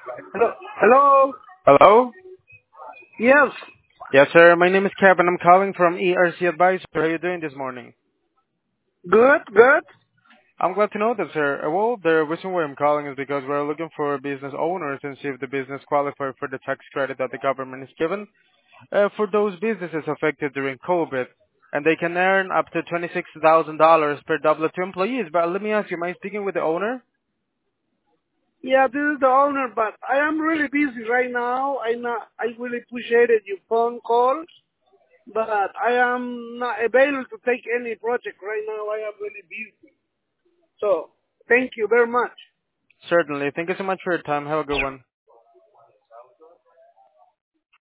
Hello. Hello. Hello? Yes. Yes, sir. My name is Kevin. I'm calling from ERC Advisor. How are you doing this morning? Good. Good. I'm glad to know that, sir. Well, the reason why I'm calling is because we're looking for business owners and see if the business qualify for the tax credit that the government is given for those businesses affected during COVID. And they can earn up to $26,000 per W-2 employees. But let me ask you, am I speaking with the owner? Yeah, this is the owner, but I am really busy right now. I really appreciated your phone call, but I am not able to take any project right now. I am really busy. So, thank you very much. Certainly. Thank you so much for your time. Have a good one.